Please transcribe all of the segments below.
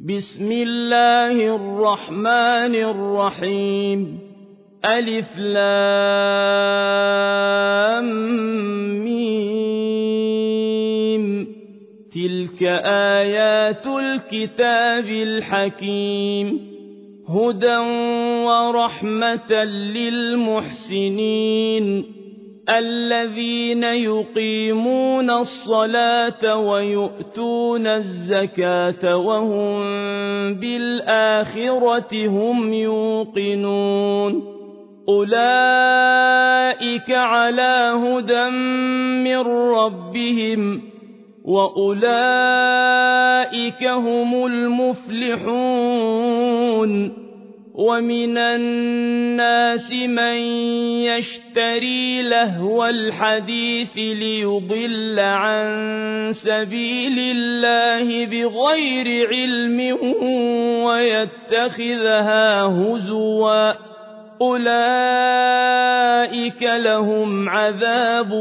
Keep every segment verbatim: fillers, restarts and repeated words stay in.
بسم الله الرحمن الرحيم ألف لام ميم تلك آيات الكتاب الحكيم هدى ورحمة للمحسنين الذين يقيمون الصلاة ويؤتون الزكاة وهم بالآخرة هم يوقنون أولئك على هدى من ربهم وأولئك هم المفلحون ومن الناس من يشتري لهو الحديث ليضل عن سبيل الله بغير علم ويتخذها هزوا أولئك لهم عذاب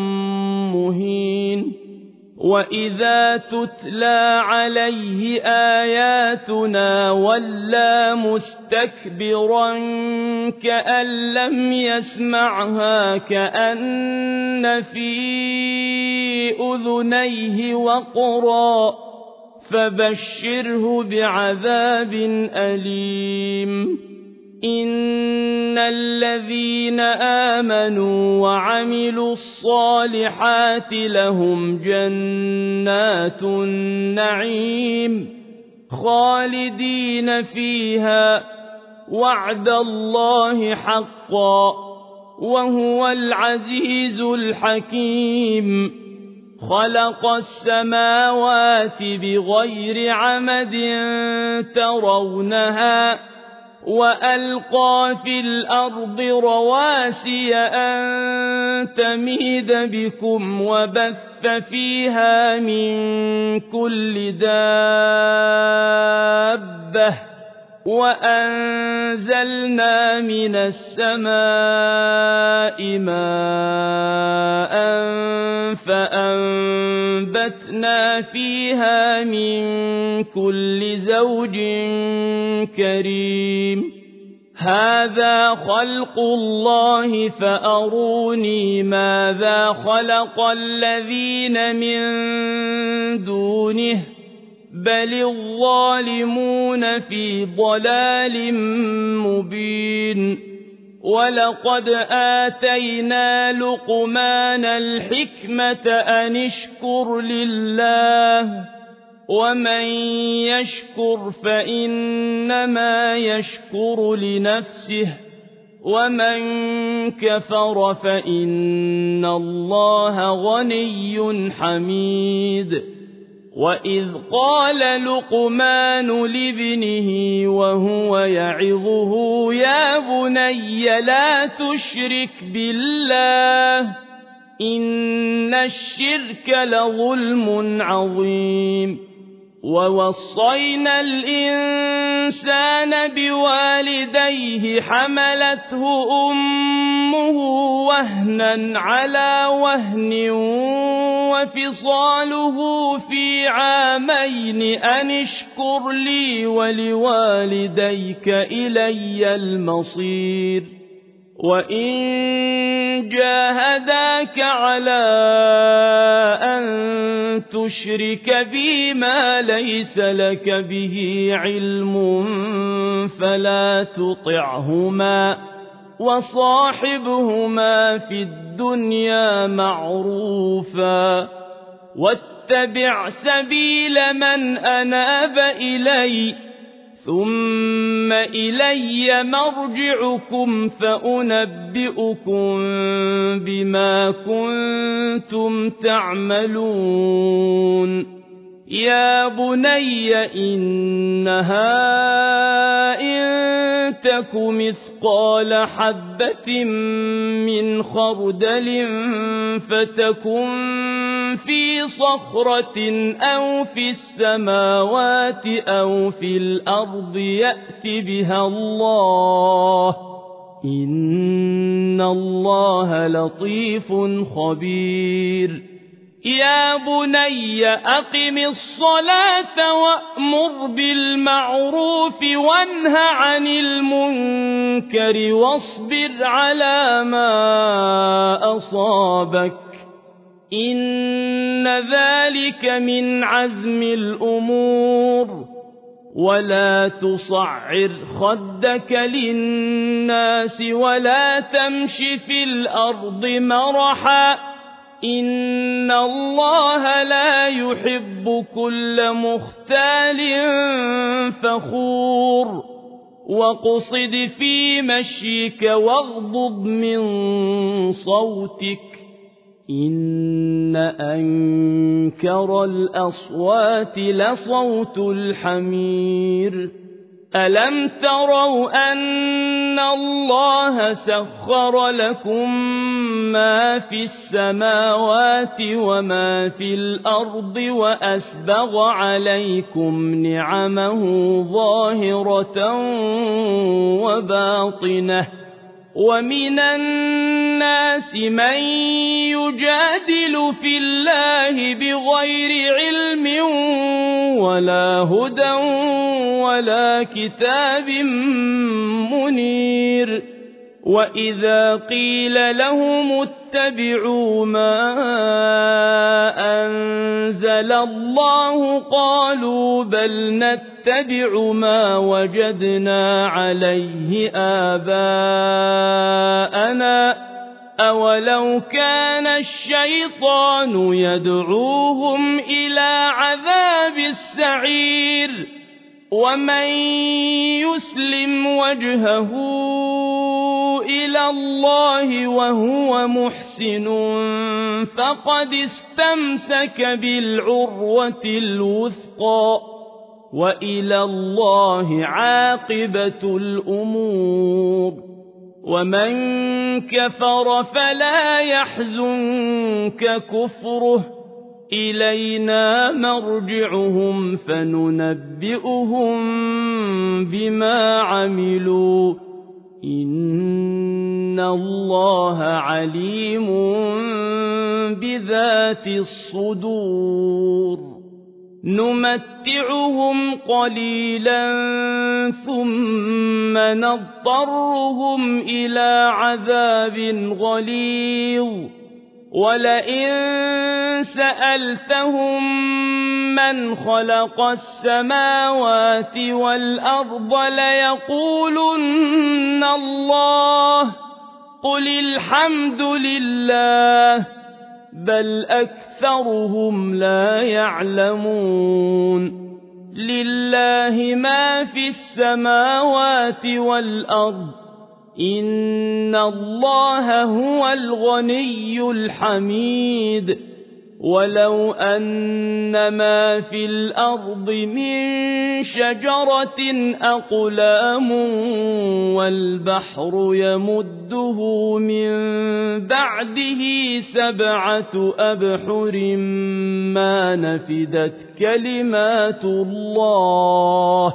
مهين وإذا تتلى عليه آياتنا ولى مستكبرا كأن لم يسمعها كأن في أذنيه وقرا فبشره بعذاب أليم إن الذين آمنوا وعملوا الصالحات لهم جنات النعيم خالدين فيها وعد الله حقا وهو العزيز الحكيم خلق السماوات بغير عمد ترونها وألقى في الأرض رواسي أن تميد بكم وبث فيها من كل دابة وأنزلنا من السماء ماء فأنبتنا فيها من كل زوج كريم هذا خلق الله فأروني ماذا خلق الذين من دونه بل الظالمون في ضلال مبين ولقد آتينا لقمان الحكمة أن اشكر لله ومن يشكر فإنما يشكر لنفسه ومن كفر فإن الله غني حميد وإذ قال لقمان لابنه وهو يعظه يا بني لا تشرك بالله إن الشرك لظلم عظيم ووصينا الإنسان بوالديه حملته أمه وهنا على وهن وفصاله في عامين أن اشكر لي ولوالديك إلي المصير وإن جاهداك على أن تشرك بي ما ليس لك به علم فلا تطعهما وصاحبهما في الدنيا معروفا واتبع سبيل من أناب إلي ثم إلي مرجعكم فأنبئكم بما كنتم تعملون يا بني إنها إن تك مثقال حبة من خردل فتكن في صخرة أو في السماوات أو في الأرض يأت بها الله إن الله لطيف خبير يا بني أقم الصلاة وأمر بالمعروف وانه عن المنكر واصبر على ما أصابك إن ذلك من عزم الأمور ولا تصعر خدك للناس ولا تمش في الأرض مرحا إن الله لا يحب كل مختال فخور واقصد في مشيك واغضض من صوتك إن أنكر الأصوات لصوت الحمير ألم تروا أن الله سخر لكم ما في السماوات وما في الأرض وأسبغ عليكم نعمه ظاهرة وباطنة ومن الناس من يجادل في الله بغير علم ولا هدى ولا كتاب منير وإذا قيل لهم اتبعوا ما أنزل الله قالوا بل نتبع ما وجدنا عليه آباءنا أولو كان الشيطان يدعوهم إلى عذاب السعير ومن يسلم وجهه إلى الله وهو محسن فقد استمسك بالعروة الوثقى وإلى الله عاقبة الأمور ومن كفر فلا يحزنك كفره إلينا مرجعهم فننبئهم بما عملوا إن الله عليم بذات الصدور نمتعهم قليلا ثم نضطرهم إلى عذاب غليظ ولئن سألتهم من خلق السماوات والأرض ليقولن الله قل الحمد لله بل أكثرهم لا يعلمون لله ما في السماوات والأرض إن الله هو الغني الحميد ولو أن ما في الأرض من شجرة أقلام والبحر يمده من بعده سبعة أبحر ما نفدت كلمات الله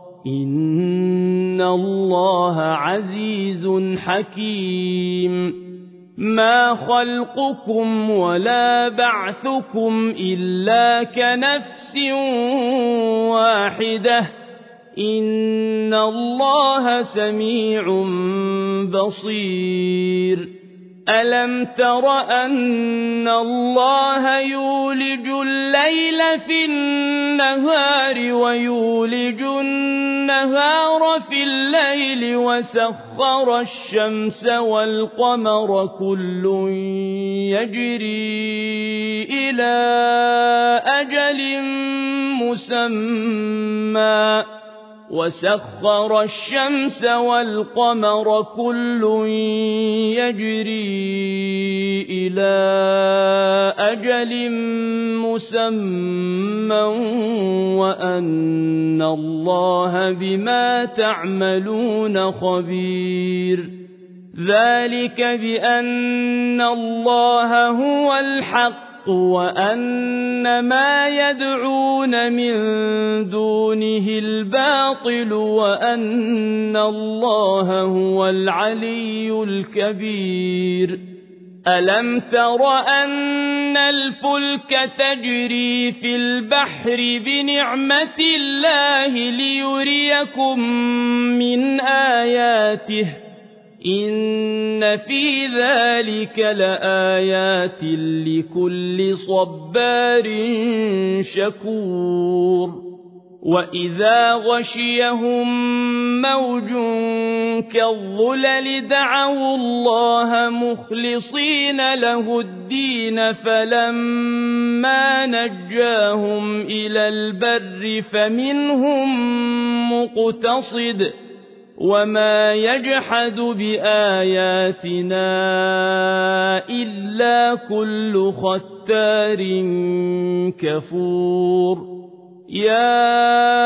إن الله عزيز حكيم ما خلقكم ولا بعثكم إلا كنفس واحدة إن الله سميع بصير ألم تر أن الله يولج الليل في النهار ويولج النهار في الليل وسخر الشمس والقمر كل يجري إلى أجل مسمى وسخر الشمس والقمر كل يجري إلى أجل مسمى وأن الله بما تعملون خبير ذلك بأن الله هو الحق وأن ما يدعون من دونه الباطل وأن الله هو العلي الكبير ألم تر أن الفلك تجري في البحر بنعمة الله ليريكم من آياته إن في ذلك لآيات لكل صبار شكور وإذا غشيهم موج كالظلل دعوا الله مخلصين له الدين فلما نجاهم إلى البر فمنهم مقتصد وما يجحد بآياتنا إلا كل ختار كفور يا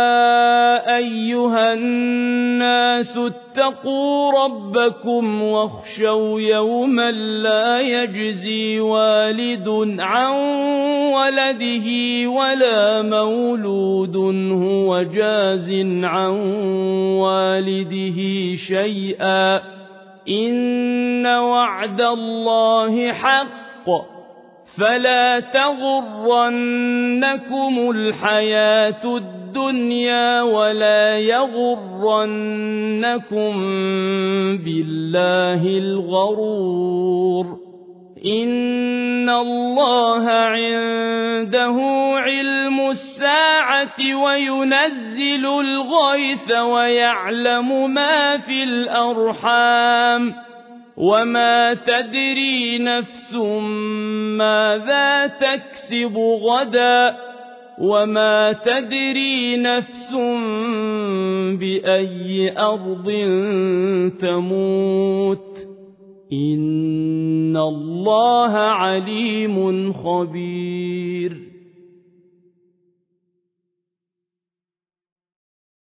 أيها الناس اتقوا ربكم واخشوا يوما لا يجزي والد عن ولده ولا مولود هو جاز عن والده شيئا إن وعد الله حق فلا تغرنكم الحياة الدنيا ولا يغرنكم بالله الغرور إن الله عنده علم الساعة وينزل الغيث ويعلم ما في الأرحام وما تدري نفس ماذا تكسب غدا وما تدري نفس بأي أرض تموت إن الله عليم خبير